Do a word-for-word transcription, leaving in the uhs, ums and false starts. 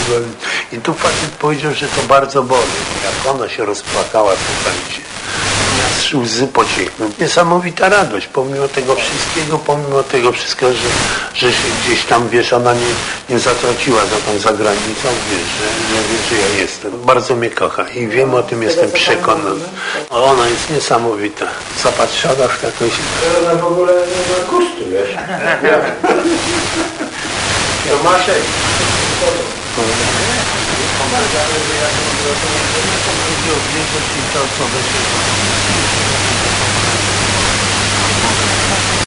I tu facet powiedział, że to bardzo boli. Jak ona się rozpłakała tutaj, gdzie ja łzy pociekną. Niesamowita radość, pomimo tego wszystkiego, pomimo tego wszystkiego, że, że się gdzieś tam, wiesz, ona nie, nie zatraciła za tą zagranicą, wiesz, że nie wie, że ja jestem. Bardzo mnie kocha i wiem o tym, jestem przekonany. Ona jest niesamowita. Zapatrzona w jakąś... Ona w ogóle nie ma gustu, wiesz. Tomaszek. Chodzi o większość i to, co